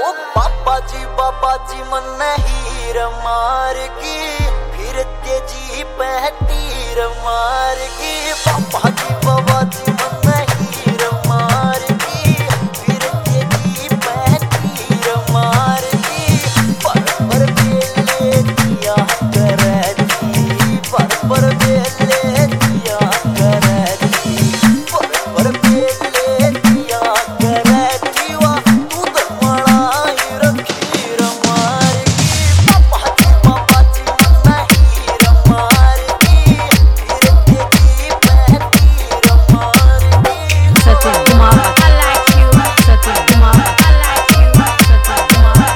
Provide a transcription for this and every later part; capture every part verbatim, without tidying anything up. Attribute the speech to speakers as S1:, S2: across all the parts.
S1: पापा जी बाबा जी मन हीर मार की फिर तेजी पे तीर मार की। पापा जी बाबा जी मन हीर मार की फिर तेजी पे तीर मार की। पर पर बेले दिया करे जी, पर पर बेले दिया करे जी, पर पर बेले दिया करे जीवा तू तो मलाई रखी रमार की। पापा जी बाबा जी मन हीर मार की फिर तेजी पे तीर मार की।
S2: Sachin Kumar I like you Sachin Kumar I like you Sachin Kumar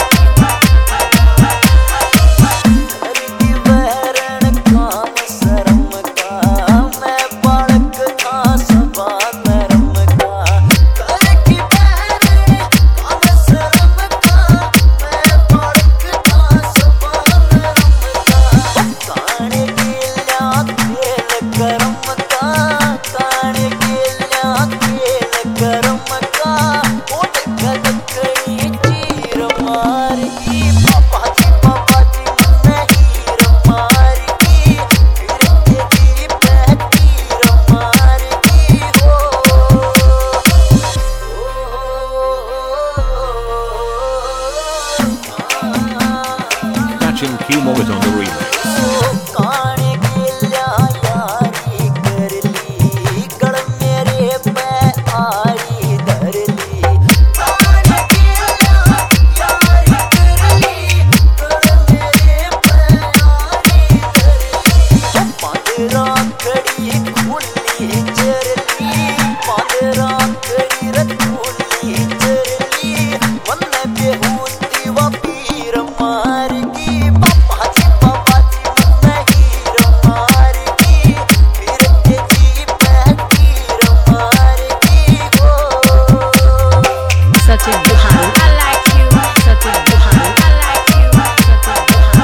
S1: करती बहरण कान शर्म का मैं बालक था सबा नरम का। करती बहरण कान शर्म का मैं बालक था सबा नरम का। काने गेल्या खेल करम का, काने गेल्या खेल करम का। ओट गदकड़ी चीर मार की। पापा जी बाबा जी मन हीर मार की फिर तेजी पे तीर मार की। हो
S3: Catching Q Moment on the remix.
S1: काने गेल्या यारी कर ली गड़ मेरे पे आरी धर ली। काने गेल्या यारी कर ली गड़ मेरे पे आरी धर ली। पादरा खड़ी खुली चरली, पादरा खड़ी रखुली चरली। मन बेहूती व पीर मार की। पापा जी बाबा जी मन हीर मार की फिर तेजी पे तीर मार की। हो
S2: Sachin Bihari I like you Sachin Bihari I like you Sachin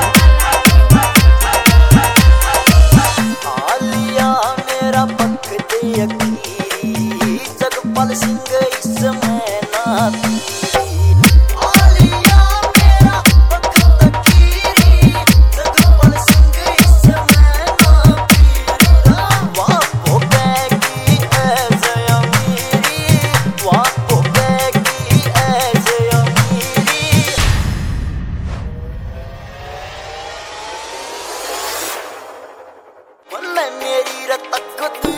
S2: Bihari
S1: Alia मेरा पक दे अखीरी जगपाल सिंह इसमें ना पीरी। आलिया मेरा पक तकीरी जगपाल सिंह इसमें ना पीरी। वापो बैगी ऐसे अमीरी, वापो बैगी ऐसे अमीरी। मन मेरी रतक